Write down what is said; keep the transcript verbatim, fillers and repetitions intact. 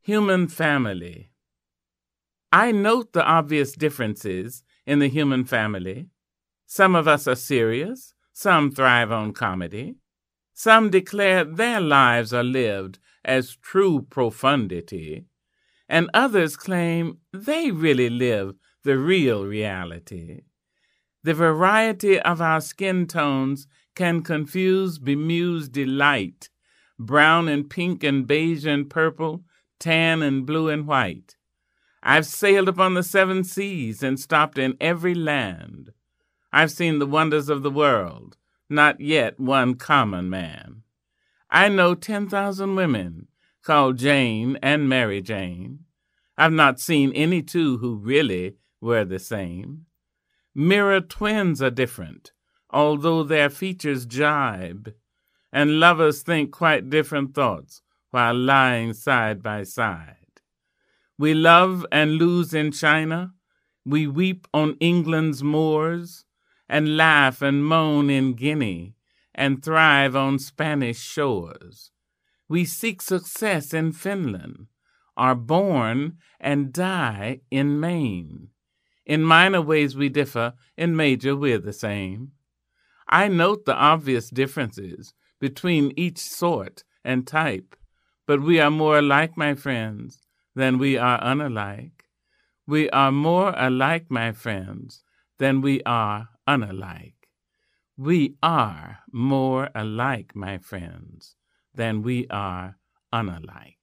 Human family. I note the obvious differences in the human family. Some of us are serious, some thrive on comedy. Some declare their lives are lived as true profundity, and others claim they really live the real reality. The variety of our skin tones can confuse bemused delight, brown and pink and beige and purple, tan and blue and white. I've sailed upon the seven seas and stopped in every land. I've seen the wonders of the world, not yet one common man. I know ten thousand women called Jane and Mary Jane. I've not seen any two who really were the same. Mirror twins are different, although their features jibe, and lovers think quite different thoughts while lying side by side. We love and lose in China, we weep on England's moors, and laugh and moan in Guinea, and thrive on Spanish shores. We seek success in Finland, are born and die in Maine. In minor ways we differ, in major we're the same. I note the obvious differences between each sort and type, but we are more alike, my friends, than we are unalike. We are more alike, my friends, than we are unalike. We are more alike, my friends, than we are unalike.